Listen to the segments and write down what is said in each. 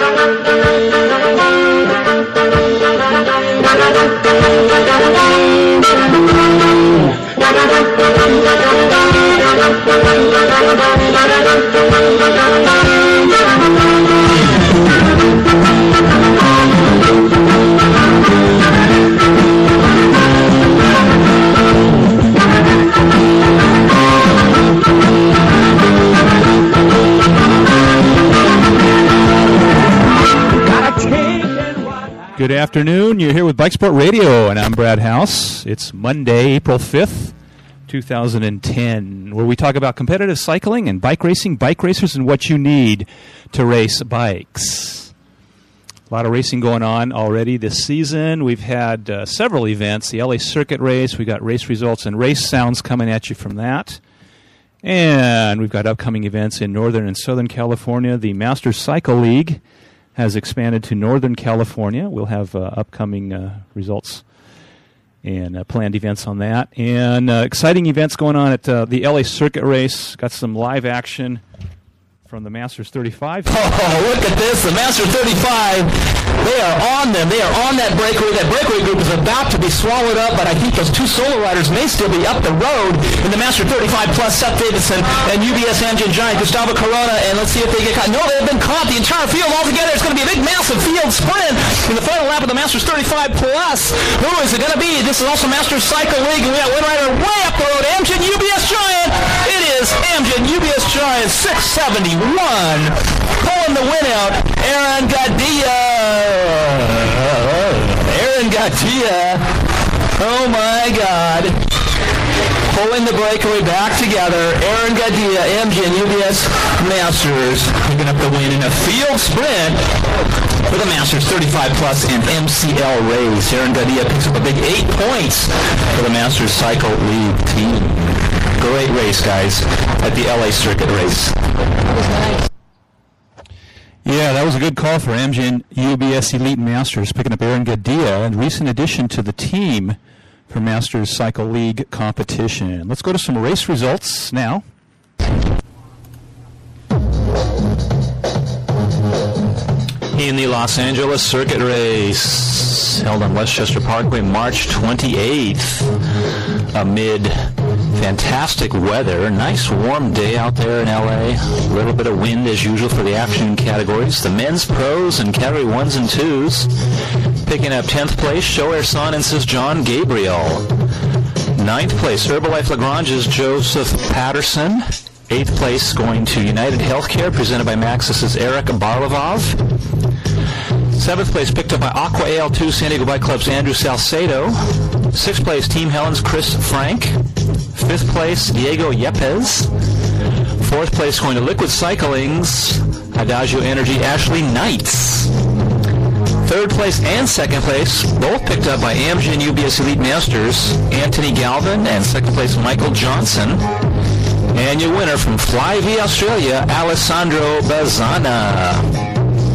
Good afternoon. You're here with Bike Sport Radio, and I'm Brad House. It's Monday, April 5th, 2010, where we talk about competitive cycling and bike racing, bike racers, and what you need to race bikes. A lot of racing going on already this season. We've had several events. The LA Circuit Race, we got race results and race sounds coming at you from that. And we've got upcoming events in Northern and Southern California. The Masters Cycle League has expanded to Northern California. We'll have upcoming results and planned events on that. And exciting events going on at the LA Circuit Race. Got some live action from the Masters 35. Oh, look at this. The Masters 35, they are on them. They are on that breakaway. That breakaway group is about to be swallowed up, but I think those two solo riders may still be up the road in the Masters 35 plus Seth Davidson and UBS Amgen giant Gustavo Corona, and let's see if they get caught. No, they've been caught. The entire field altogether. It's going to be a big, massive field sprint in the final lap of the Masters 35 plus. Who is it going to be? This is also Masters Cycle League, and we got one rider way up the road, Amgen UBS giant. It is Amgen UBS giant 671. Pulling the win out, Aaron Gaddia. Oh my God. Pulling the breakaway back together. Aaron Gaddia, Amgen UBS Masters, picking up the win in a field sprint for the Masters 35 plus and MCL race. Aaron Gaddia picks up a big 8 points for the Masters Cycle League team. Great race, guys, at the LA Circuit Race. That was nice. Yeah, that was a good call for Amgen UBS Elite Masters, picking up Aaron Gaddia, a recent addition to the team for Masters Cycle League competition. Let's go to some race results now. In the Los Angeles Circuit Race, held on Westchester Parkway, March 28th, amid fantastic weather. Nice warm day out there in LA. A little bit of wind as usual for the afternoon categories. The men's pros and category 1s and 2s. Picking up 10th place, Shoair Sonence's John Gabriel. 9th place, Herbalife Lagrange's Joseph Patterson. 8th place going to United Healthcare, presented by Maxxis's Eric Barlavov. 7th place picked up by Aqua AL2 San Diego Bike Club's Andrew Salcedo. 6th place, Team Helen's Chris Frank. 5th place, Diego Yepes. 4th place going to Liquid Cycling's Adagio Energy Ashley Knights. 3rd place and 2nd place, both picked up by Amgen UBS Elite Masters, Anthony Galvin, and 2nd place, Michael Johnson. And your winner from Fly-V Australia, Alessandro Bazzana.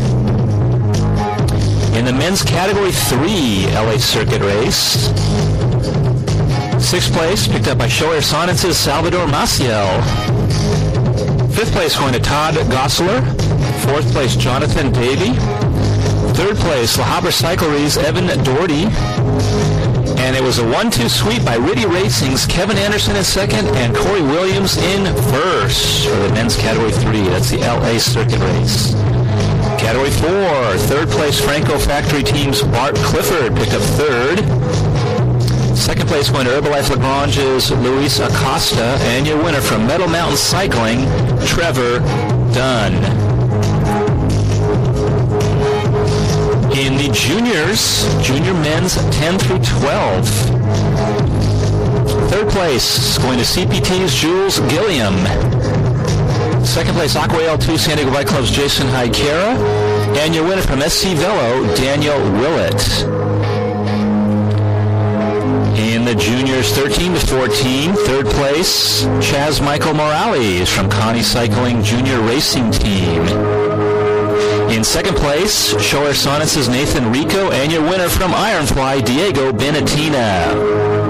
In the men's category 3 LA Circuit Race, 6th place picked up by Shoair Sonence's Salvador Maciel. 5th place going to Todd Gosseler. 4th place Jonathan Davey. 3rd place La Habra Cyclery's Evan Doherty. And it was a 1-2 sweep by Riddy Racing's Kevin Anderson in 2nd and Corey Williams in 1st for the men's category 3. That's the LA Circuit Race. Category 4, 3rd place Franco Factory Team's Bart Clifford picked up 3rd. 2nd place going to Herbalife Lagrange's Luis Acosta, and your winner from Metal Mountain Cycling, Trevor Dunn. In the juniors, junior men's 10 through 12. 3rd place going to CPT's Jules Gilliam. 2nd place, Aqua L2 San Diego Bike Club's Jason Hikera. And your winner from SC Velo, Daniel Willett. In the juniors 13 to 14, 3rd place, Chaz Michael Morales from Connie Cycling Junior Racing Team. In 2nd place, Shoair Sonence's Nathan Rico, and your winner from Ironfly, Diego Benatina.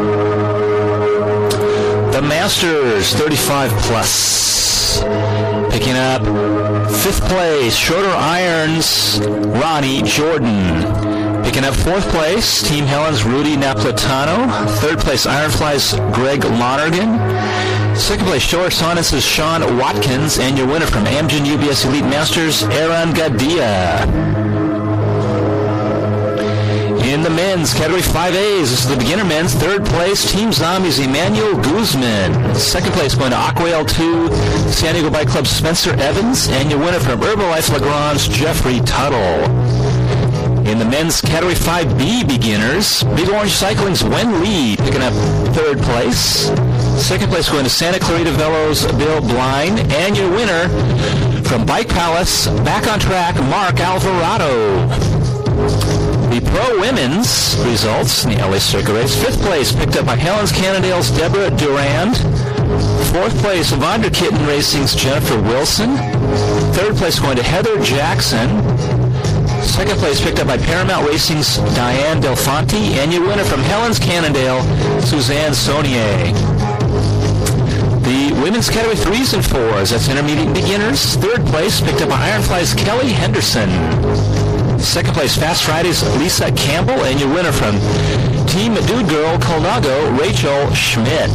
The Masters 35 plus. Picking up 5th place, Shorter Irons, Ronnie Jordan. Picking up 4th place, Team Helen's Rudy Napolitano. 3rd place, Ironfly's Greg Lonergan. 2nd place, Shore Sonnets' Sean Watkins. And your winner from Amgen UBS Elite Masters, Aaron Gadia. In the men's category 5As, this is the beginner men's. 3rd place, Team Zombies, Emmanuel Guzman. 2nd place going to Aquail 2, San Diego Bike Club, Spencer Evans. And your winner from Herbalife Lagrange, Jeffrey Tuttle. In the men's category 5B beginners, Big Orange Cycling's Wen Lee picking up 3rd place. 2nd place going to Santa Clarita Velo's Bill Blind. And your winner from Bike Palace, back on track, Mark Alvarado. The Pro Women's results in the LA Circuit Race. 5th place picked up by Helen's Cannondale's Deborah Durand. 4th place, Vonderkitten Racing's Jennifer Wilson. 3rd place going to Heather Jackson. 2nd place picked up by Paramount Racing's Diane Del Fonte. And your winner from Helen's Cannondale, Suzanne Saunier. The women's category 3s and 4s, that's intermediate and beginners. 3rd place picked up by Ironfly's Kelly Henderson. 2nd place, Fast Fridays, Lisa Campbell. And your winner from Team Dude Girl Colnago, Rachel Schmidt.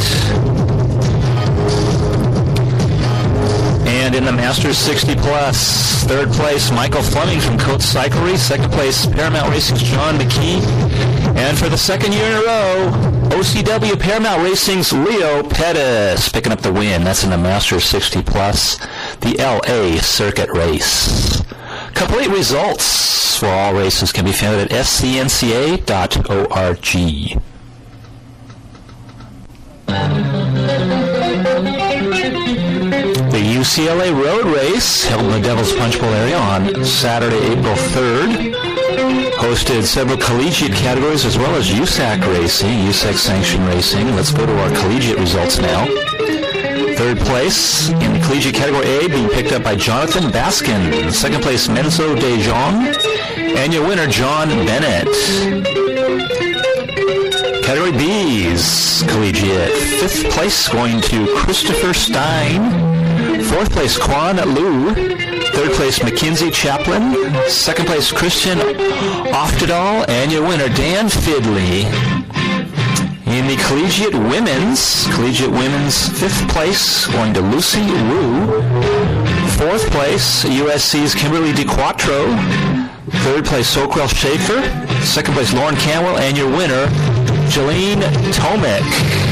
And in the Masters 60 Plus, 3rd place, Michael Fleming from Coates Cyclery. 2nd place, Paramount Racing's John McKee. And for the 2nd year in a row, OCW Paramount Racing's Leo Pettis picking up the win. That's in the Masters 60 Plus, the LA Circuit Race. Complete results for all races can be found at scnca.org. The UCLA Road Race, held in the Devil's Punch Bowl area on Saturday, April 3rd, hosted several collegiate categories as well as USAC racing, USAC sanctioned racing. Let's go to our collegiate results now. 3rd place in the collegiate category A being picked up by Jonathan Baskin. 2nd place, Menzo De Jong. And your winner, John Bennett. Category B's collegiate. 5th place going to Christopher Stein. 4th place, Quan Liu. 3rd place, Mackenzie Chaplin. 2nd place, Christian Oftedal. And your winner, Dan Fidley. In the collegiate women's, 5th place going to Lucy Wu. 4th place, USC's Kimberly DeQuattro. 3rd place, Soquel Schaefer. 2nd place, Lauren Canwell. And your winner, Jolene Tomic.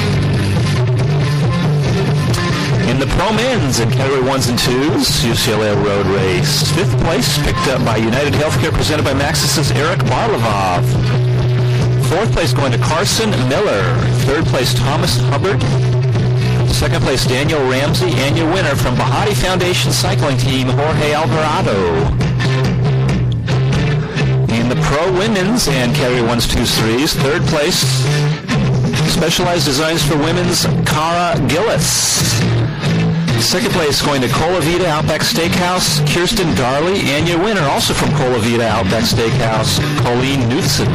In the Pro Men's in category 1s and 2s, UCLA Road Race. 5th place picked up by United Healthcare, presented by Maxis's Eric Barlavov. 4th place going to Carson Miller. 3rd place, Thomas Hubbard. 2nd place, Daniel Ramsey. And your winner from Bahati Foundation Cycling Team, Jorge Alvarado. In the Pro Women's and category 1s, 2s, 3s, 3rd place, Specialized Designs for Women's, Cara Gillis. 2nd place going to Cola Vida Outback Steakhouse, Kirsten Darley. And your winner, also from Cola Vida Outback Steakhouse, Colleen Knudsen.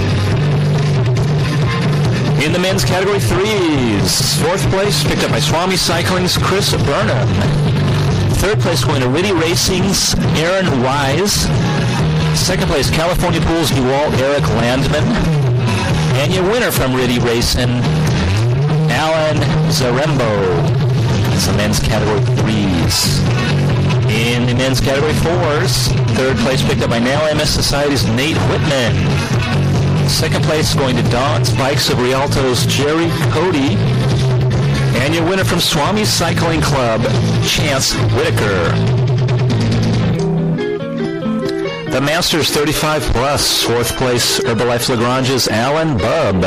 In the men's category 3s, 4th place picked up by Swami Cycling's Chris Burnham. 3rd place going to Riddy Racing's Aaron Wise. 2nd place, California Pools DeWalt, Eric Landman. And your winner from Riddy Racing, Alan Zarembo. It's the men's category 3s. In the men's category 4s, 3rd place picked up by Now MS Society's Nate Whitman. 2nd place going to Don's Bikes of Rialto's Jerry Cody. And your winner from Swami Cycling Club, Chance Whitaker. The Masters 35 Plus, 4th place, Herbalife Lagrange's Alan Bubb.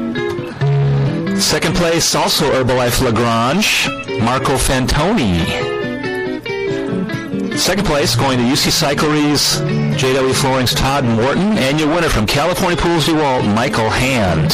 2nd place, also Herbalife Lagrange, Marco Fantoni. 2nd place, going to UC Cyclery's JW Flooring's Todd Morton. And your winner from California Pools DeWalt, Michael Hand.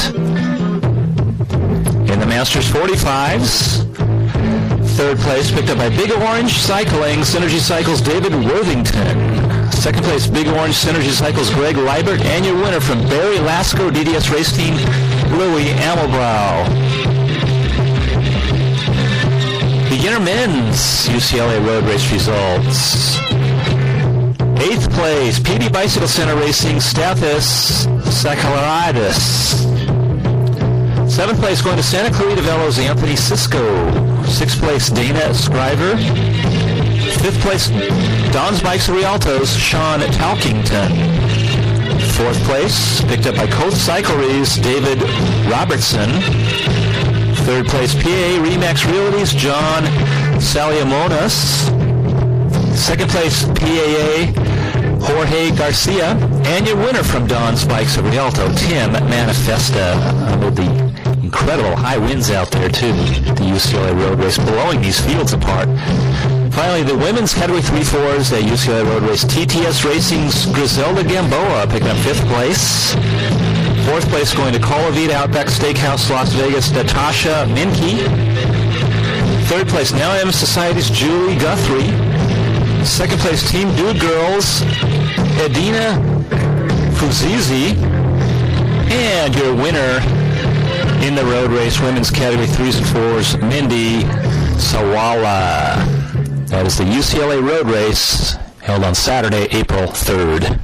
In the Masters 45s, 3rd place picked up by Big Orange Cycling, Synergy Cycles David Worthington. 2nd place, Big Orange Synergy Cycles Greg Liebert. And your winner from Barry Lasco DDS Race Team, Louis Amelbrow. The beginner men's UCLA road race results. 8th place, PB Bicycle Center Racing, Stathis Saccarides. 7th place going to Santa Clarita Velo's Anthony Cisco. 6th place, Dana Scriver. 5th place, Don's Bikes and Rialto's Sean Talkington. 4th place, picked up by Coast Cycleries, David Robertson. 3rd place, PAA Remax Realty's John Saliamonas. 2nd place, PAA Jorge Garcia. And your winner from Don's Bikes at Rialto, Tim Manifesta, with the incredible high winds out there, too. The UCLA road race blowing these fields apart. Finally, the women's Category 3-4s at UCLA road race. TTS Racing's Griselda Gamboa picking up 5th place. 4th place going to Colavita Outback Steakhouse, Las Vegas, Natasha Minke. 3rd place, Now M Society's Julie Guthrie. 2nd place, Team Dude Girls, Edina Fuzizi. And your winner in the road race, women's Category 3s and 4s, Mindy Sawala. That is the UCLA road race held on Saturday, April 3rd.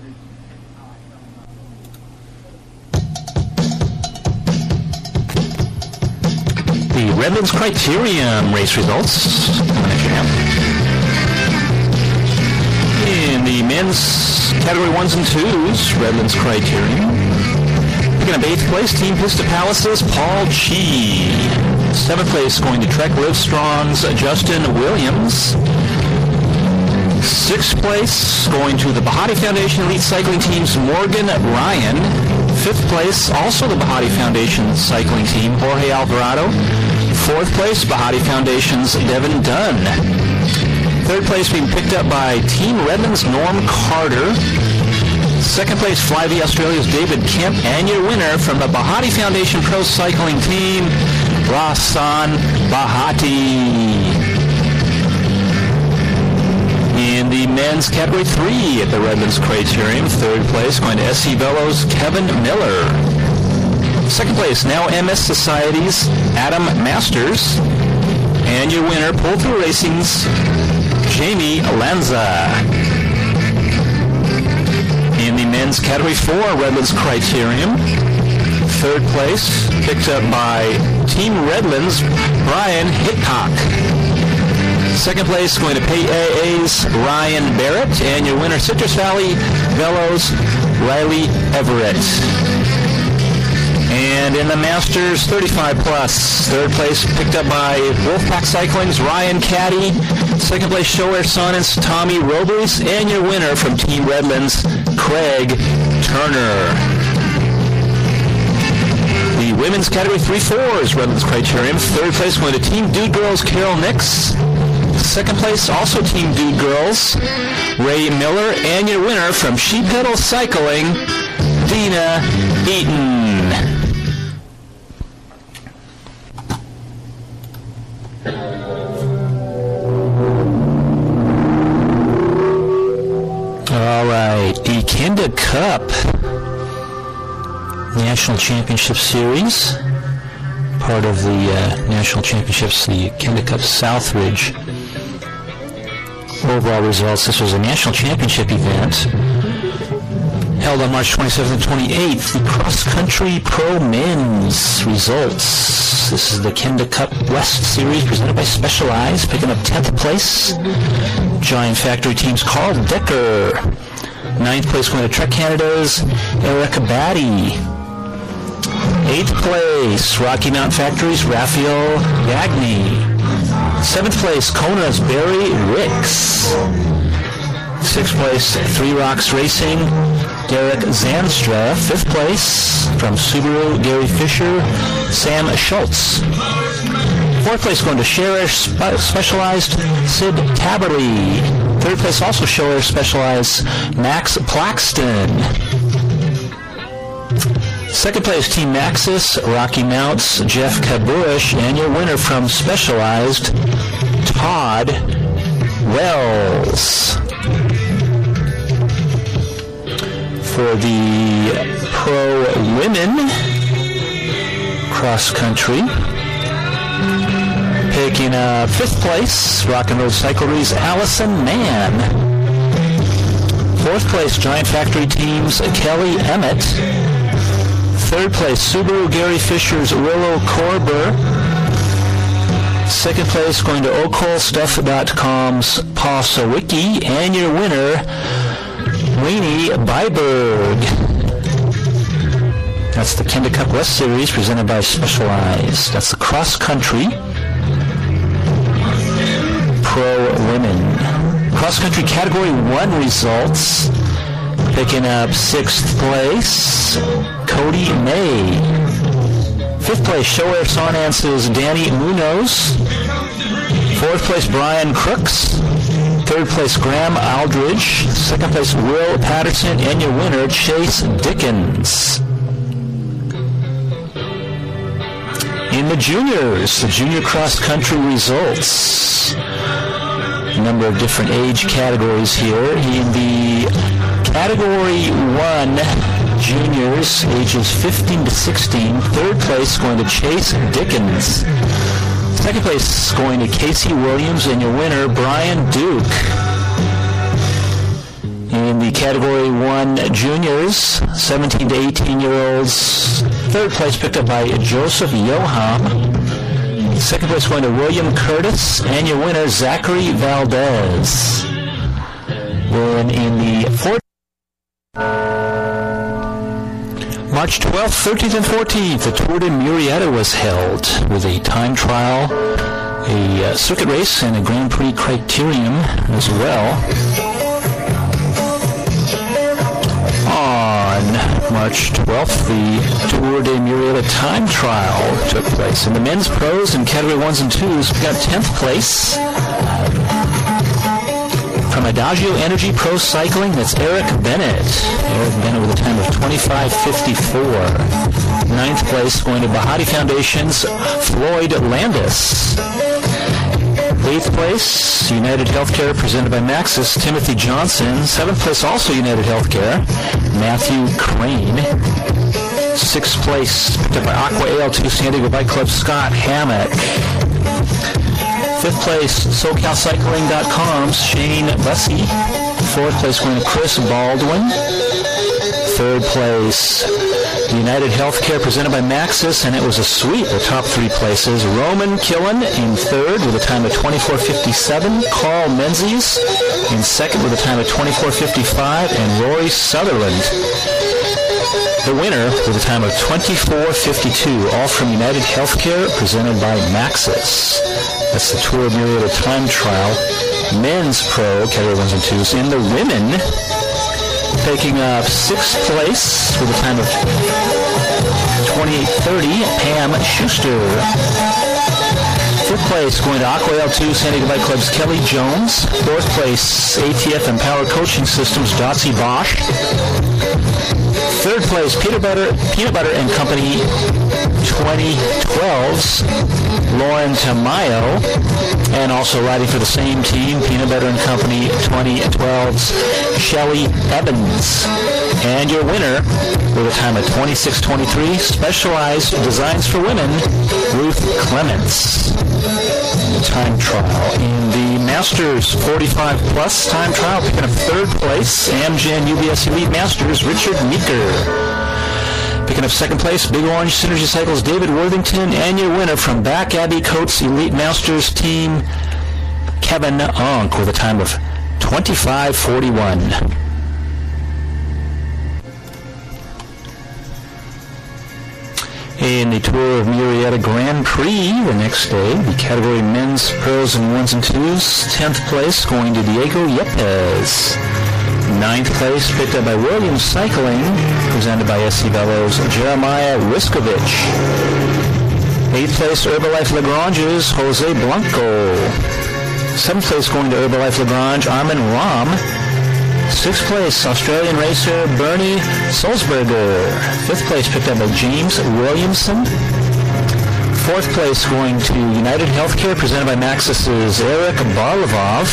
The Redlands Criterium race results. In the men's Category 1s and 2s, Redlands Criterium. Picking up 8th place, Team Pista Palace's Paul Chi. 7th place going to Trek Livestrong's Justin Williams. 6th place going to the Bahati Foundation Elite Cycling Team's Morgan Ryan. 5th place, also the Bahati Foundation Cycling Team, Jorge Alvarado. 4th place, Bahati Foundation's Devin Dunn. 3rd place being picked up by Team Redlands' Norm Carter. 2nd place, Flyvee Australia's David Kemp. And your winner from the Bahati Foundation Pro Cycling Team, Rahsan Bahati. In the men's Category 3 at the Redlands Criterium, 3rd place going to SC Velo's Kevin Miller. 2nd place, Now MS Society's Adam Masters. And your winner, Pull Through Racing's Jamie Lanza. In the men's Category 4 Redlands Criterium, 3rd place picked up by Team Redlands, Brian Hickok. 2nd place going to PAA's Ryan Barrett, and your winner, Citrus Valley Velo's Riley Everett. And in the Masters 35 plus, 3rd place picked up by Wolfpack Cycling's Ryan Caddy. 2nd place, Show Air Sonnet's Tommy Robles, and your winner from Team Redlands, Craig Turner. The women's Category 3-4s Redlands Criterium. 3rd place going to Team Dude Girls, Carol Nix. 2nd place, also Team Dude Girls, Ray Miller, and your winner from She Pedals Cycling, Dina Eaton. All right, the Kenda Cup National Championship Series, part of the National Championships, the Kenda Cup Southridge. Overall results, this was a National Championship event held on March 27th and 28th. The Cross Country Pro Men's results. This is the Kenda Cup West Series presented by Specialized, picking up 10th place. Giant Factory Team's Carl Decker. 9th place going to Trek Canada's Eric Batty. 8th place, Rocky Mountain Factory's Raphael Gagny. 7th place, Kona's Barry Ricks. 6th place, Three Rocks Racing, Derek Zanstra. 5th place, from Subaru, Gary Fisher, Sam Schultz. 4th place going to Share Air Specialized, Sid Taberly. 3rd place also Share Air Specialized, Max Plaxton. 2nd place, Team Maxis, Rocky Mounts, Jeff Kabush, and your winner from Specialized, Todd Wells. For the Pro Women Cross Country, Picking up 5th place, Rock and Roll Cycle Re's Allison Mann. 4th place, Giant Factory Team's Kelly Emmett. 3rd place, Subaru Gary Fisher's Willow Korber. 2nd place, going to OkolStuff.com's Paul Sawicki. And your winner, Rainey Byberg. That's the Kenda Cup West Series presented by Specialized. That's the cross country pro women. Cross country category 1 results. Picking up 6th place, Cody May. 5th place, Show Air Sonance's Danny Munoz. 4th place, Brian Crooks. 3rd place, Graham Aldridge. 2nd place, Will Patterson. And your winner, Chase Dickens. In the juniors, the junior cross-country results. A number of different age categories here. In the Category 1 juniors, ages 15 to 16, 3rd place going to Chase Dickens. 2nd place going to Casey Williams, and your winner, Brian Duke. In the Category 1 juniors, 17 to 18-year-olds, 3rd place picked up by Joseph Yoham. 2nd place going to William Curtis, and your winner, Zachary Valdez. Then in the March 12th, 13th, and 14th, the Tour de Murrieta was held with a time trial, a circuit race, and a Grand Prix criterium as well. On March 12th, the Tour de Murrieta time trial took place. In the men's pros in Category 1s and 2s, we got 10th place. From Adagio Energy Pro Cycling, that's Eric Bennett. Eric Bennett with a time of 25:54. 9th place going to Bahati Foundation's Floyd Landis. 8th place, United Healthcare presented by Maxis, Timothy Johnson. 7th place, also United Healthcare, Matthew Crane. 6th place, picked up by Aqua AL2 San Diego Bike Club, Scott Hammock. 5th place, SoCalCycling.com's Shane Bussey. 4th place going to Chris Baldwin. 3rd place, United Healthcare presented by Maxis, and it was a sweep, the top 3 places. Roman Killen in 3rd with a time of 24:57. Carl Menzies in 2nd with a time of 24:55. And Rory Sutherland, the winner, with a time of 24:52. All from United Healthcare presented by Maxis. That's the Tour of Murrieta time trial. Men's pro, category 1s and 2s. In the women, taking up 6th place with a time of 28:30, Pam Schuster. 5th place going to Aqua L2 San Diego Bike Club's Kelly Jones. 4th place, ATF Empower Coaching Systems, Dotsie Bosch. 3rd place, Peanut Butter and Company 2012's Lauren Tamayo, and also riding for the same team, Peanut Butter and Company 2012's Shelly Evans. And your winner, with a time of 26:23, Specialized Designs for Women, Ruth Clements. Time trial in the Masters 45+ time trial, picking up 3rd place, Amgen UBS Elite Masters, Richard Meeker. Picking up 2nd place, Big Orange Synergy Cycles, David Worthington. And your winner from Back Abbey Coates Elite Masters team, Kevin Onk, with a time of 25:41. In the Tour of Murrieta Grand Prix the next day, the category men's pros and 1s and 2s, 10th place going to Diego Yepes. 9th place picked up by Williams Cycling, presented by SC Velo's Jeremiah Riskovich. 8th place Herbalife Lagrange's Jose Blanco. 7th place going to Herbalife Lagrange, Armin Rahm. 6th place, Australian racer Bernie Sulzberger. 5th place picked up by James Williamson. 4th place going to United Healthcare, presented by Maxis' Eric Barlavov.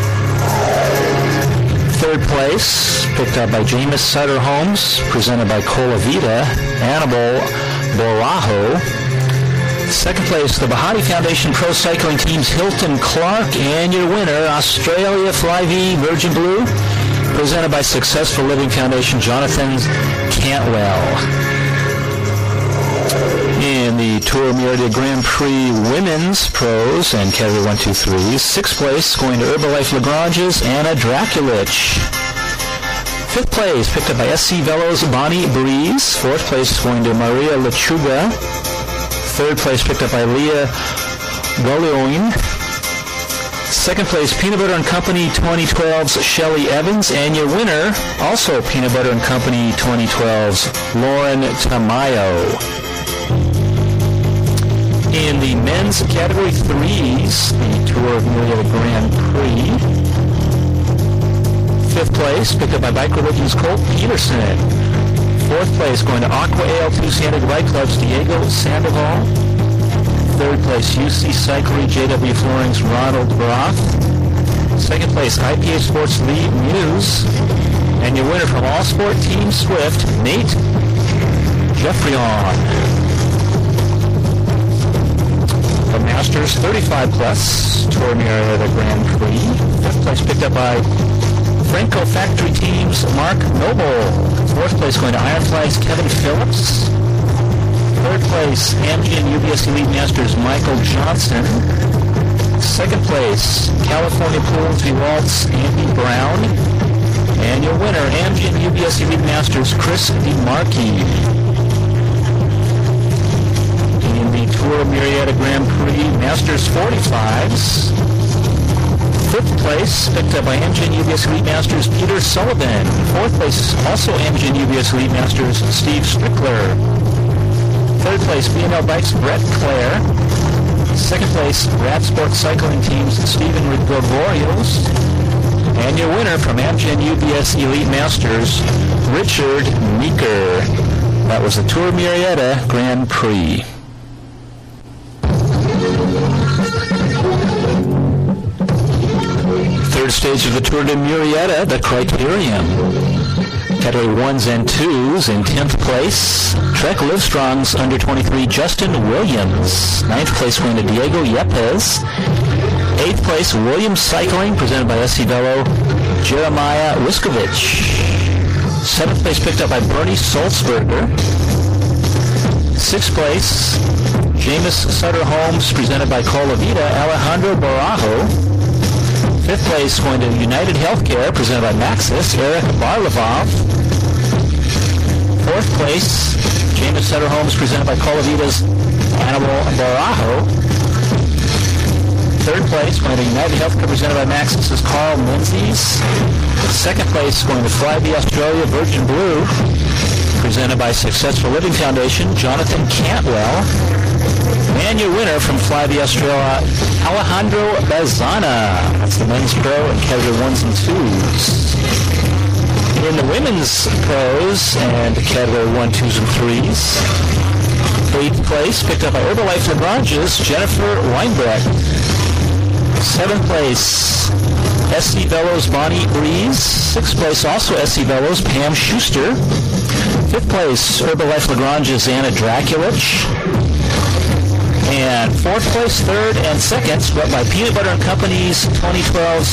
3rd place picked up by Jameis Sutter Holmes, presented by Colavita, Annabelle Borajo. Second place, the Bahati Foundation Pro Cycling Team's Hilton Clark, and your winner, Australia Fly-V Virgin Blue, presented by Successful Living Foundation, Jonathan Cantwell. In the Tour Merida Grand Prix Women's Pros and Category 1, 2, 3, sixth place going to Herbalife Lagrange's Anna Drakulich. Fifth place picked up by SC Velo's Bonnie Breeze. Fourth place going to Maria Lechuga. Third place picked up by Leah Goliouin. Second place, Peanut Butter & Company 2012's Shelley Evans. And your winner, also Peanut Butter & Company 2012's Lauren Tamayo. In the men's category 3s, the Tour of Merida Grand Prix. Fifth place, picked up by Bike Religion's Colt Peterson. Fourth place, going to Aqua AL2 Santa Bike Club's Diego Sandoval. Third place, UC Cyclery JW Floring's Ronald Roth. Second place, IPA Sports Lead Muse. And your winner from All Sport Team Swift, Nate Geoffrion. The Masters 35 Plus Tour Merida Grand Prix. Fifth place picked up by Franco Factory Team's Mark Noble. Fourth place going to Ironfly's Kevin Phillips. Third place, Amgen and UBS Elite Masters Michael Johnson. Second place, California Pools v. Waltz Andy Brown. And your winner, Amgen and UBS Elite Masters Chris DeMarchi. In the Tour Merida Grand Prix Masters 45s. Fifth place, picked up by Amgen UBS Elite Masters Peter Sullivan. Fourth place, also Amgen UBS Elite Masters Steve Strickler. Third place, B&L Bikes Brett Clare. Second place, Rad Sport Cycling Team's Stephen Gregorios. And your winner from Amgen UBS Elite Masters, Richard Meeker. That was the Tour Merida Grand Prix. Third stage of the Tour de Merida, the Criterium. Category 1s and 2s. In 10th place, Trek Livestrong's under 23 Justin Williams. 9th place going to Diego Yepes. 8th place, Williams Cycling, presented by SC Velo, Jeremiah Wiskovich. 7th place picked up by Bernie Sulzberger. 6th place, Jameis Sutter Holmes, presented by Colavita, Alejandro Barajo. 5th place going to United Healthcare, presented by Maxis, Eric Barlavov. 4th place, Jameis Sutter Holmes, presented by Colavita's Hannibal Barajo. 3rd place going to United Healthcare, presented by Maxis' Carl Menzies. 2nd place going to Fly-V Australia Virgin Blue, presented by Successful Living Foundation, Jonathan Cantwell. And your winner from Fly-V Australia, Alejandro Bazana. That's the men's pro and category 1s and 2s. In the women's pros and category 1, 2s, and 3s, 8th place picked up by Herbalife Lagrange's Jennifer Weinbrecht. 7th place, SC Velo's Bonnie Breeze. 6th place, also SC Velo's Pam Schuster. 5th place, Herbalife Lagrange's Anna Drakulich. And 4th place, 3rd, and 2nd, swept by Peanut Butter & Company's 2012's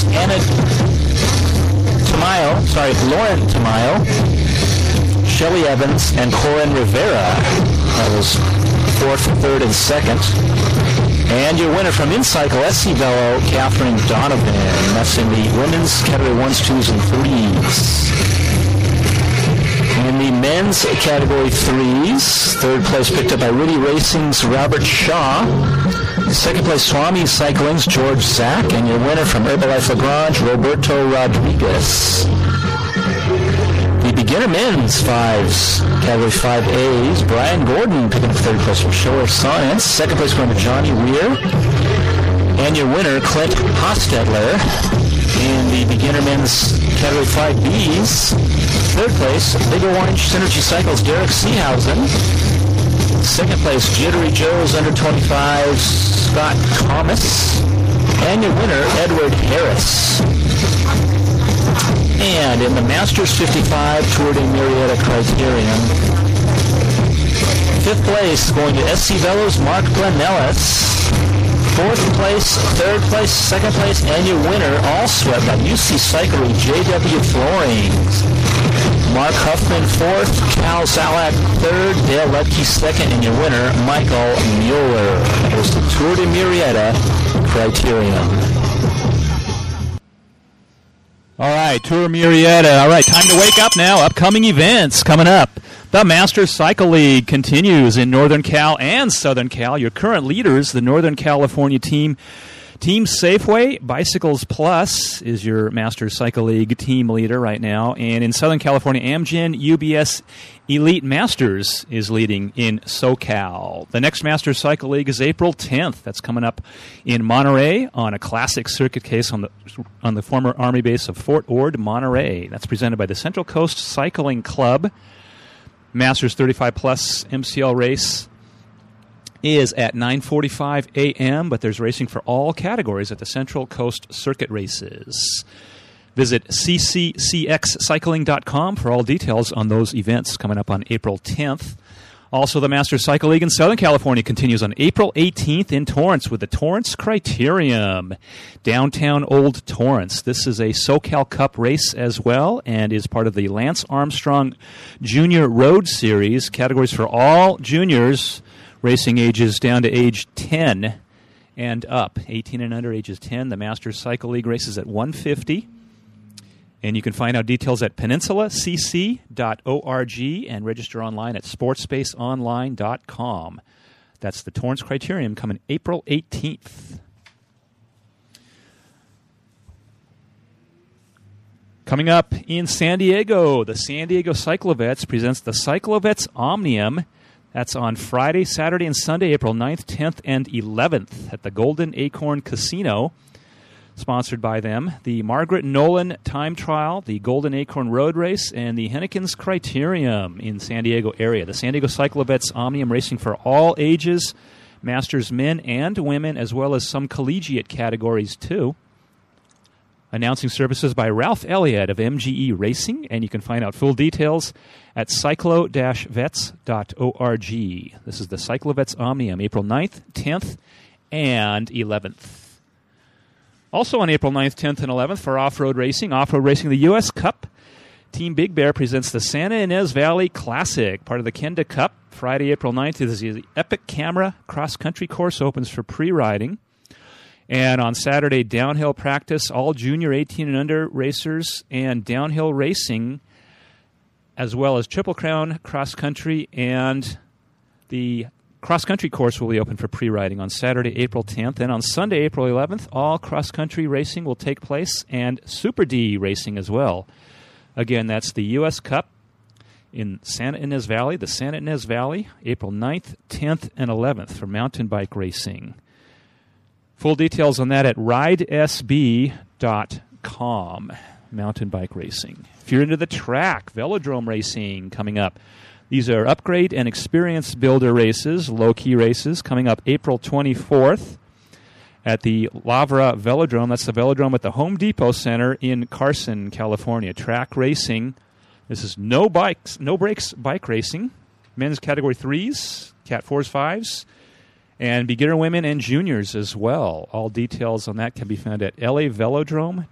Lauren Tamayo, Shelley Evans, and Corin Rivera. That was 4th, 3rd, and 2nd. And your winner from InCycle, SC Velo, Catherine Donovan. That's in the women's category 1s, 2s, and 3s. In the men's category 3s, 3rd place picked up by Rudy Racing's Robert Shaw. 2nd place, Swami Cycling's George Zach. And your winner from Herbalife Lagrange, Roberto Rodriguez. The beginner men's 5s, category 5As, Brian Gordon picking up 3rd place from Show of Science. 2nd place going to Johnny Weir. And your winner, Clint Hostetler. In the beginner men's category 5Bs, 3rd place, Big Orange Synergy Cycles, Derek Seehausen. 2nd place, Jittery Joe's under 25, Scott Thomas. And your winner, Edward Harris. And in the Masters 55 Tour de Merida Criterium, fifth place going to SC Velo's Mark Glenellis. Fourth place, third place, second place, and your winner, all swept by UC Cyclery JW Flooring. Mark Huffman fourth, Cal Zalak third, Dale Ledke second, and your winner, Michael Mueller. It was the Tour de Murrieta Criterium. All right, Tour Murrieta. All right, time to wake up now. Upcoming events coming up. The Masters Cycle League continues in Northern Cal and Southern Cal. Your current leaders, the Northern California team, Team Safeway Bicycles Plus is your Masters Cycle League team leader right now. And in Southern California, Amgen UBS Elite Masters is leading in SoCal. The next Masters Cycle League is April 10th. That's coming up in Monterey on a classic circuit case on the former Army base of Fort Ord, Monterey. That's presented by the Central Coast Cycling Club. Masters 35 Plus MCL race is at 9:45 a.m., but there's racing for all categories at the Central Coast Circuit Races. Visit cccxcycling.com for all details on those events coming up on April 10th. Also, the Masters Cycle League in Southern California continues on April 18th in Torrance with the Torrance Criterium, downtown Old Torrance. This is a SoCal Cup race as well and is part of the Lance Armstrong Junior Road Series. Categories for all juniors, racing ages down to age 10 and up. 18 and under, ages 10. The Masters Cycle League races at 150. And you can find out details at peninsulacc.org and register online at sportspaceonline.com. That's the Torrance Criterium coming April 18th. Coming up in San Diego, the San Diego Cyclovets presents the Cyclovets Omnium. That's on Friday, Saturday, and Sunday, April 9th, 10th, and 11th at the Golden Acorn Casino. Sponsored by them, the Margaret Nolan Time Trial, the Golden Acorn Road Race, and the Hennekins Criterium in San Diego area. The San Diego Cyclovets Omnium racing for all ages, Masters men and women, as well as some collegiate categories too. Announcing services by Ralph Elliott of MGE Racing, and you can find out full details at cyclo-vets.org. This is the Cyclovets Omnium, April 9th, 10th, and 11th. Also on April 9th, 10th, and 11th for off-road racing, the U.S. Cup. Team Big Bear presents the Santa Ynez Valley Classic, part of the Kenda Cup. Friday, April 9th is the Epic Camera cross-country course opens for pre-riding. And on Saturday, downhill practice, all junior 18 and under racers and downhill racing, as well as Triple Crown cross-country, and the cross-country course will be open for pre-riding on Saturday, April 10th. And on Sunday, April 11th, all cross-country racing will take place, and Super D racing as well. Again, that's the U.S. Cup in Santa Ynez Valley, the Santa Ynez Valley, April 9th, 10th, and 11th for mountain bike racing. Full details on that at ridesb.com, mountain bike racing. If you're into the track, velodrome racing coming up. These are upgrade and experience builder races, low-key races, coming up April 24th at the Lavra Velodrome. That's the velodrome at the Home Depot Center in Carson, California. Track racing. This is no brakes bike racing. Men's Category 3s, Cat 4s, 5s, and beginner women and juniors as well. All details on that can be found at lavelodrome.org.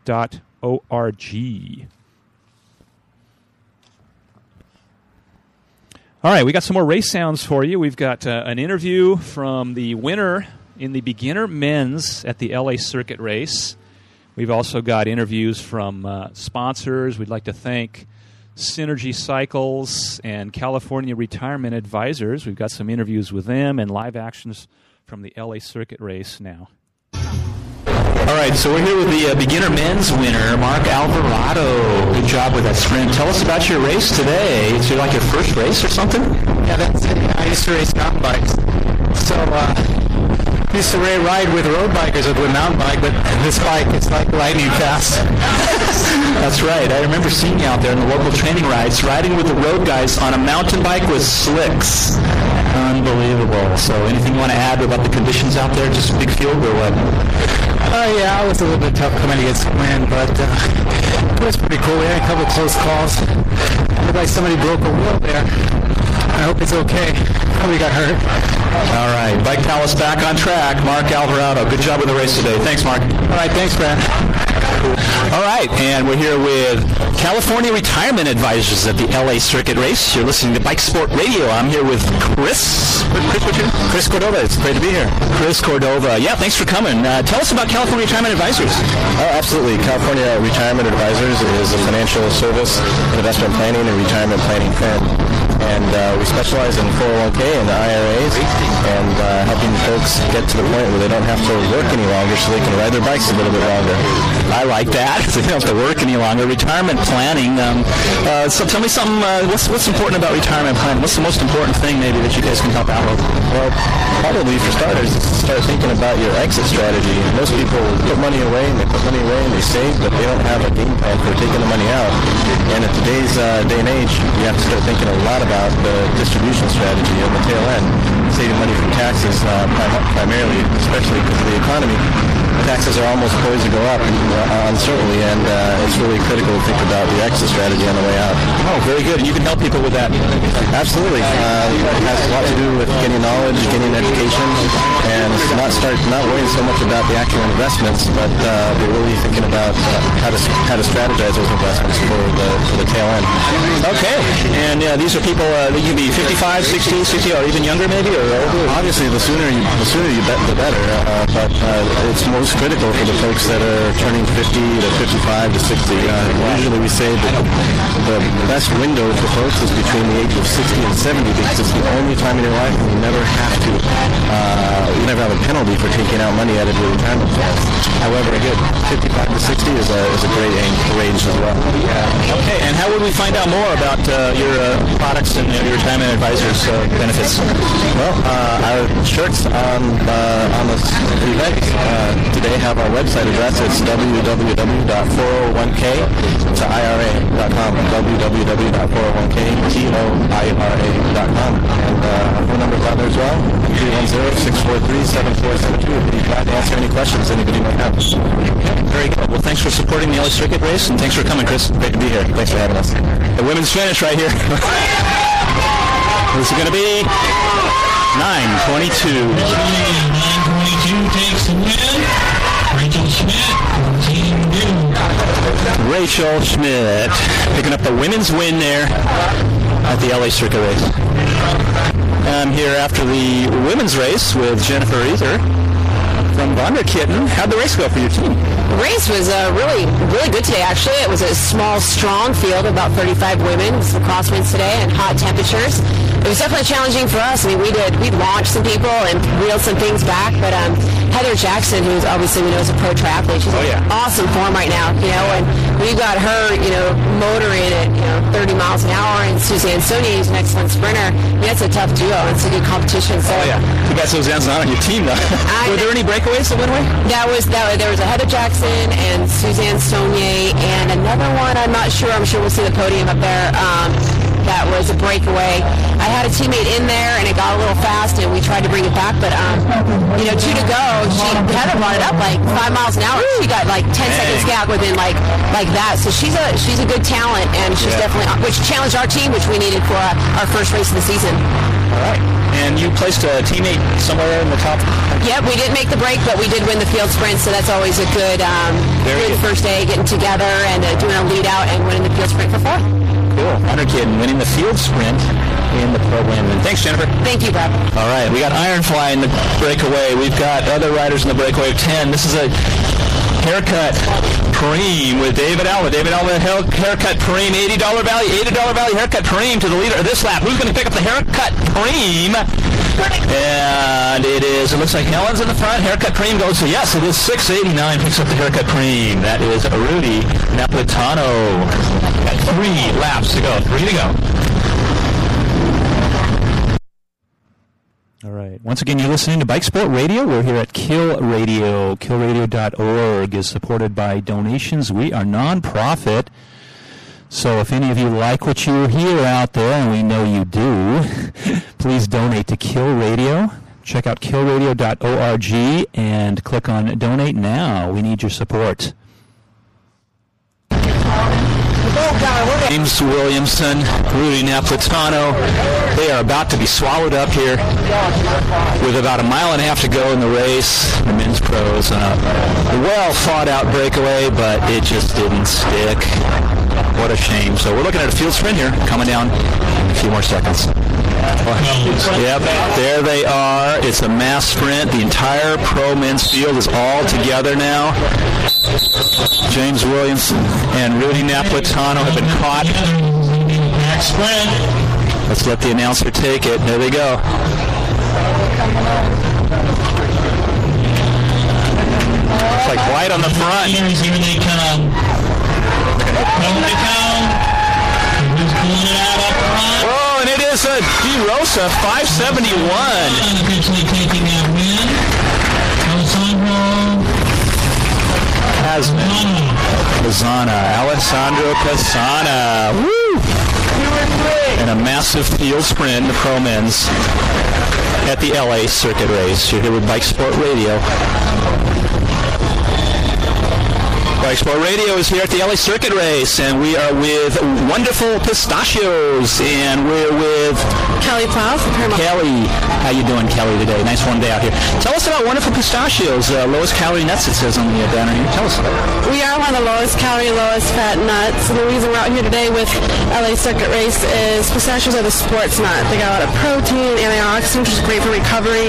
All right, we got some more race sounds for you. We've got an interview from the winner in the beginner men's at the LA Circuit Race. We've also got interviews from sponsors. We'd like to thank Synergy Cycles and California Retirement Advisors. We've got some interviews with them and live actions from the LA Circuit Race now. All right, so we're here with the beginner men's winner, Mark Alvarado. Good job with that sprint. Tell us about your race today. Is it like your first race or something? Yeah, that's it. I used to race mountain bikes. So I used to ride with road bikers with a mountain bike, but this bike is like lightning fast. That's right. I remember seeing you out there in the local training rides, riding with the road guys on a mountain bike with slicks. Unbelievable. So anything you want to add about the conditions out there? Just a big field or what? Yeah, it was a little bit tough coming against wind, but it was pretty cool. We had a couple of close calls. Looked like somebody broke a wheel there. I hope it's okay. Probably got hurt. All right, Bike Palace back on track. Mark Alvarado, good job with the race today. Thanks, Mark. All right, thanks, Brad. All right, and we're here with California Retirement Advisors at the LA Circuit Race. You're listening to Bike Sport Radio. I'm here with Chris Cordova. It's great to be here. Chris Cordova. Yeah, thanks for coming. Tell us about California Retirement Advisors. Oh, absolutely. California Retirement Advisors is a financial service, investment planning, and retirement planning firm. And we specialize in 401k and IRAs and helping folks get to the point where they don't have to work any longer so they can ride their bikes a little bit longer. I like that. So they don't have to work any longer. Retirement planning. So tell me something. What's important about retirement planning? What's the most important thing maybe that you guys can help out with? Well, probably for starters, start thinking about your exit strategy. Most people put money away and they save, but they don't have a game plan for taking the money out. And in today's day and age, you have to start thinking a lot about the distribution strategy on the tail end, saving money from taxes primarily, especially because of the economy. Taxes are almost poised to go up uncertainly, and it's really critical to think about the exit strategy on the way out. Oh, very good. And you can help people with that. Absolutely. It has a lot to do with getting knowledge, getting education, and not worrying so much about the actual investments, but really thinking about how to strategize those investments for the tail end. Okay. And these are people that you can be 55, 60, or even younger maybe, or older? Obviously, the sooner you bet, the better. But it's most critical for the folks that are turning 50 to 55 to 60. Usually we say that the best window for folks is between the age of 60 and 70 because it's the only time in your life when you never have to, you never have a penalty for taking out money out of your retirement plan. However, 55 to 60 is a great range as well. Okay, and how would we find out more about your products and your retirement advisors benefits? Well, our shirts on the event today have our website address. It's www.401k.IRA.com. www.401k.TOIRA.com. And our phone number's on there as well. 310-643-7472. We'd be glad to answer any questions anybody might have. Very good. Well, thanks for supporting the LA Circuit Race, and thanks for coming, Chris. Great to be here. Thanks for having us. The women's finish right here. This is going to be 9:22. 9:22 takes the win. Rachel Schmidt, Team New. Rachel Schmidt picking up the women's win there at the LA Circuit Race. I'm here after the women's race with Jennifer Ether from Wunderkitten. How'd the race go for your team? The race was really good today, actually. It was a small, strong field, about 35 women, some crosswinds today, and hot temperatures. It was definitely challenging for us. I mean, we launched some people and reeled some things back, but Heather Jackson, who's obviously we know is a pro triathlete, she's in awesome form right now, and we got her, motoring at 30 miles an hour, and Suzanne Sony is an excellent sprinter. I mean, that's a tough duo. It's a good competition. So you got Suzanne's not on your team though. Were there any breakaways that went away? There was a Heather Jackson and Suzanne Sonier and another one. I'm not sure. I'm sure we'll see the podium up there. That was a breakaway. I had a teammate in there, and it got a little fast, and we tried to bring it back. But 2 to go. Heather brought it up like 5 miles an hour. She got like 10 seconds gap within like that. So she's a good talent, and she's definitely which challenged our team, which we needed for our first race of the season. All right. And you placed a teammate somewhere in the top? Yep, we didn't make the break, but we did win the field sprint, so that's always a good first day, getting together and doing a lead out and winning the field sprint for 4th. Cool. Wunderkitten winning the field sprint in the program. And thanks, Jennifer. Thank you, Bob. All right, we got Ironfly in the breakaway. We've got other riders in the breakaway of 10. This is a haircut preem with David Alva. David Alva haircut preem, $80 value haircut preem to the leader of this lap. Who's going to pick up the haircut preem? And it looks like Helen's in the front. Haircut preem goes to, yes, it is 689 picks up the haircut preem. That is Rudy Napolitano. Got 3 laps to go. 3 to go. All right. Once again, you're listening to Bike Sport Radio. We're here at Kill Radio. KillRadio.org is supported by donations. We are non-profit. So if any of you like what you hear out there, and we know you do, please donate to Kill Radio. Check out killradio.org and click on Donate Now. We need your support. The boat got James Williamson, Rudy Napolitano, they are about to be swallowed up here with about 1.5 miles to go in the race. The men's pros, well fought out breakaway, but it just didn't stick. What a shame. So we're looking at a field sprint here, coming down in a few more seconds. Yep, there they are. It's a mass sprint. The entire pro men's field is all together now. James Williamson and Rudy Napolitano have been caught. Let's let the announcer take it. There they go. It's like white on the front. Here they come. Here they come. Who's pulling it out up front? Oh, and it is a DeRosa 571. Officially taking that win. Alessandro Casana. Woo! And a massive field sprint in the pro men's at the LA Circuit Race. You're here with Bike Sport Radio. Bike Sport Radio is here at the LA Circuit Race, and we are with Wonderful Pistachios, and we're with Kelly Plow from Paramount. Kelly. How you doing, Kelly, today? Nice warm day out here. Tell us about Wonderful Pistachios, lowest calorie nuts, it says on the banner here. Tell us about it. We are one of the lowest calorie, lowest fat nuts. And the reason we're out here today with LA Circuit Race is pistachios are the sports nut. They got a lot of protein, antioxidants, which is great for recovery.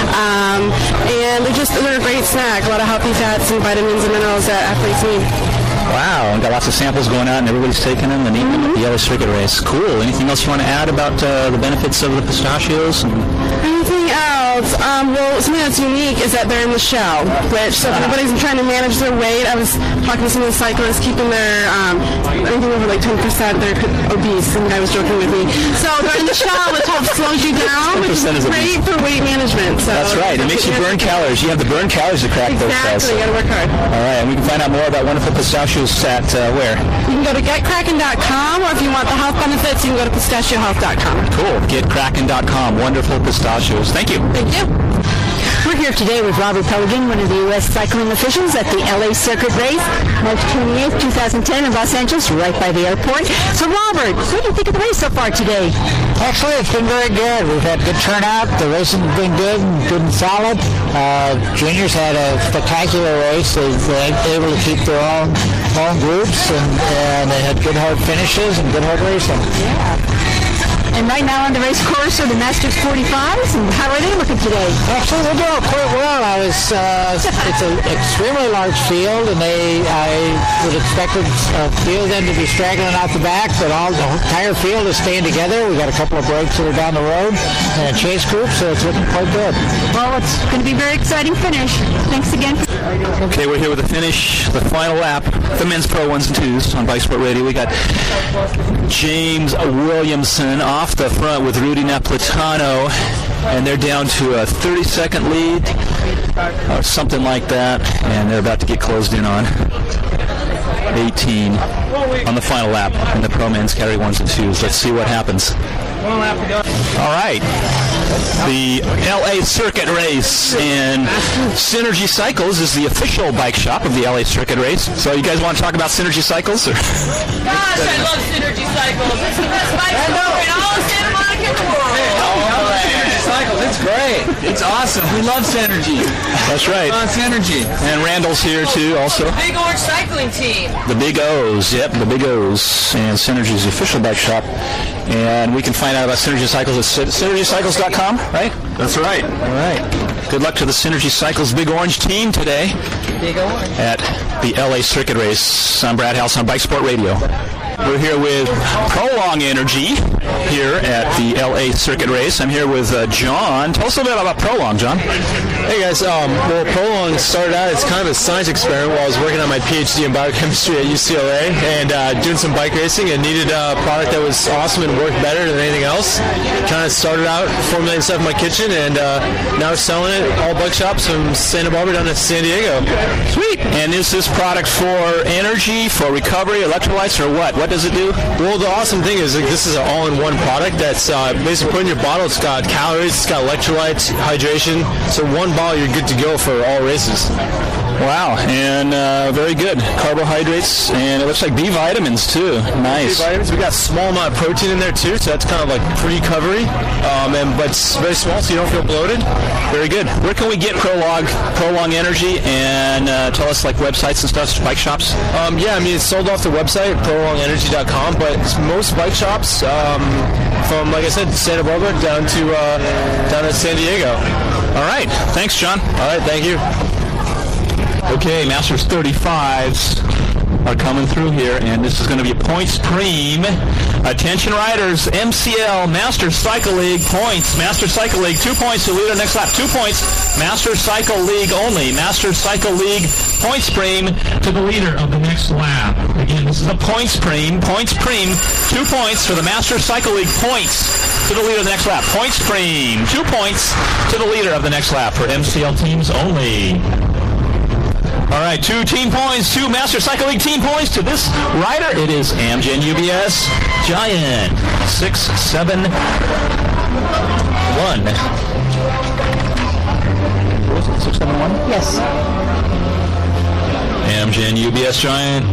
And they're a great snack. A lot of healthy fats and vitamins and minerals that athletes need. Wow, and got lots of samples going out, and everybody's taking them and eating them at the LA Circuit Race. Cool. Anything else you want to add about the benefits of the pistachios? Anything else? Well, something that's unique is that they're in the shell, which, so if anybody's trying to manage their weight, I was talking to some of the cyclists keeping their, anything over like 10%, they're obese, and the guy was joking with me. So they're in the shell, which helps slow you down, which is great for weight management. So that's right. It makes you burn calories. You have the burn calories to crack those cells. Exactly. You got to work hard. All right, and we can find out more about Wonderful Pistachios at where? You can go to getkraken.com, or if you want the health benefits, you can go to pistachiohealth.com. Cool. Getkraken.com. Wonderful Pistachios. Thank you. Thank you. We're here today with Robert Pelican, one of the U.S. cycling officials at the LA Circuit Race, March 28th, 2010 in Los Angeles, right by the airport. So, Robert, what do you think of the race so far today? Actually, it's been very good. We've had good turnout. The racing has been good and solid. Juniors had a spectacular race. They were able to keep their own groups, and they had good hard finishes and good hard racing. Yeah. And right now on the race course are the Masters 45s, and how are they looking today? Actually, they're doing quite well. It's an extremely large field, and I would expect a few of them to be straggling out the back, but the entire field is staying together. We got a couple of breaks that are down the road, and a chase group, so it's looking quite good. Well, it's going to be a very exciting finish. Thanks again. Okay, we're here with the finish, the final lap, the men's pro 1s and 2s on Bike Sport Radio. We got James Williamson off the front with Rudy Napolitano, and they're down to a 30-second lead or something like that, and they're about to get closed in on 18 on the final lap in the pro men's category 1s and 2s. Let's see what happens. All right, the LA Circuit Race, and Synergy Cycles is the official bike shop of the LA Circuit Race. So you guys want to talk about Synergy Cycles? Or? Gosh, I love Synergy Cycles. It's the best bike store in all of Santa Monica in the world. Synergy Cycles, it's great. It's awesome. We love Synergy. That's right. Synergy. And Randall's here too, also. The Big Orange Cycling Team. The Big O's, yep, the Big O's. And Synergy's the official bike shop. And we can find out about Synergy Cycles at synergycycles.com, right? That's right. All right. Good luck to the Synergy Cycles Big Orange team today at the LA Circuit Race. I'm Brad House on Bike Sport Radio. We're here with Prolong Energy here at the LA Circuit Race. I'm here with John. Tell us a little bit about Prolong, John. Hey guys, well, Prolong started out as kind of a science experiment while I was working on my PhD in biochemistry at UCLA and doing some bike racing, and needed a product that was awesome and worked better than anything else. Kind of started out formulating stuff in my kitchen, and now we're selling it all bike shops from Santa Barbara down to San Diego. Sweet. And is this product for energy, for recovery, electrolytes, or what? What does it do? Well, the awesome thing is this is an all-in-one product that's basically put in your bottle. It's got calories, it's got electrolytes, hydration. So one bottle, you're good to go for all races. Wow, and very good. Carbohydrates, and it looks like B vitamins, too. Nice. B vitamins. We got small amount of protein in there, too, so that's kind of like pre-recovery, but it's very small, so you don't feel bloated. Very good. Where can we get Prolong Energy, and tell us, like, websites and stuff, bike shops? It's sold off the website, prolongenergy.com, but most bike shops, from, like I said, Santa Barbara down to San Diego. All right. Thanks, John. All right. Thank you. Okay, Masters 35s are coming through here, and this is going to be a points preem. Attention riders, MCL, Master Cycle League points. Master Cycle League, 2 points to leader next lap. 2 points, Master Cycle League only. Master Cycle League points preem to the leader of the next lap. Again, this is a points preem. 2 points for the Master Cycle League points to the leader of the next lap. Points preem, 2 points to the leader of the next lap for MCL teams only. All right, 2 team points, 2 Master Cycle League team points to this rider. It is Amgen UBS Giant, 671. Was it 671? Yes. Amgen UBS Giant.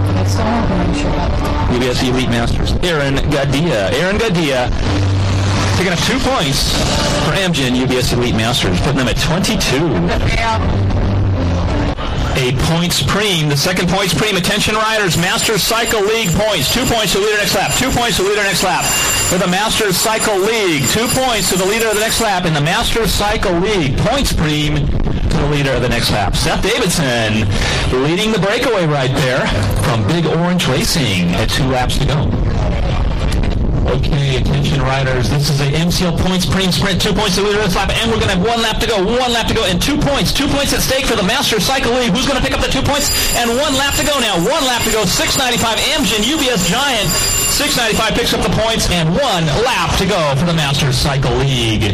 UBS Elite Masters. Aaron Gadia picking up 2 points for Amgen UBS Elite Masters, putting them at 22. A points preem, the second points preem. Attention riders, Masters Cycle League points. 2 points to the leader next lap. 2 points to the leader next lap. For the Masters Cycle League, 2 points to the leader of the next lap in the Masters Cycle League. Points preem to the leader of the next lap. Seth Davidson leading the breakaway right there from Big Orange Racing at 2 laps to go. Okay, attention riders, this is a MCL points preem sprint. 2 points to the leader of the lap, and we're going to have 1 lap to go. 1 lap to go, and 2 points. 2 points at stake for the Master Cycle League. Who's going to pick up the 2 points? And 1 lap to go now. 1 lap to go. 695 Amgen UBS Giant. 695 picks up the points, and 1 lap to go for the Master Cycle League.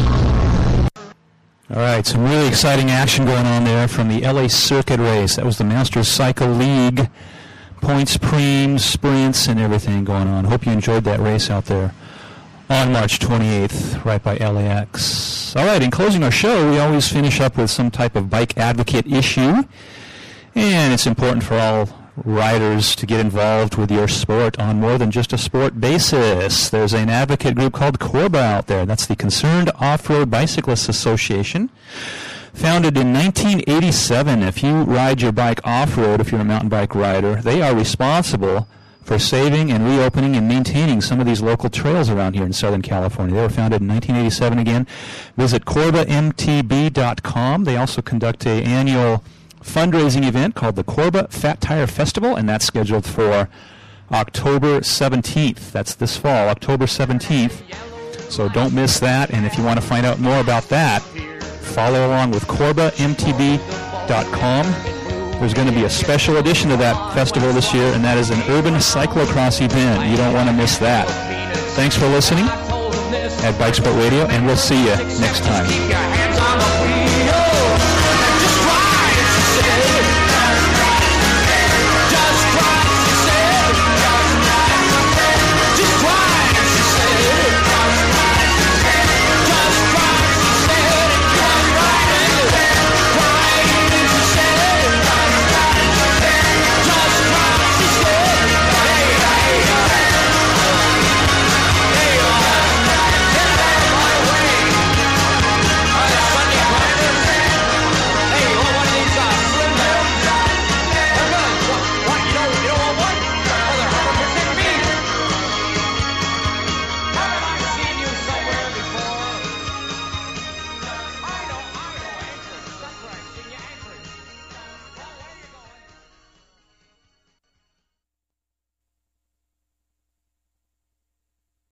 All right, some really exciting action going on there from the LA Circuit race. That was the Master Cycle League. Points, preems, sprints, and everything going on. Hope you enjoyed that race out there on March 28th, right by LAX. All right, in closing our show, we always finish up with some type of bike advocate issue. And it's important for all riders to get involved with your sport on more than just a sport basis. There's an advocate group called CORBA out there. That's the Concerned Off-Road Bicyclists Association. Founded in 1987, if you ride your bike off-road, if you're a mountain bike rider, they are responsible for saving and reopening and maintaining some of these local trails around here in Southern California. They were founded in 1987 again. Visit CORBAMTB.com. They also conduct an annual fundraising event called the CORBA Fat Tire Festival, and that's scheduled for October 17th. That's this fall, October 17th. So don't miss that, and if you want to find out more about that, follow along with CORBAMTB.com. There's going to be a special edition of that festival this year, and that is an urban cyclocross event. You don't want to miss that. Thanks for listening at Bike Sport Radio, and we'll see you next time.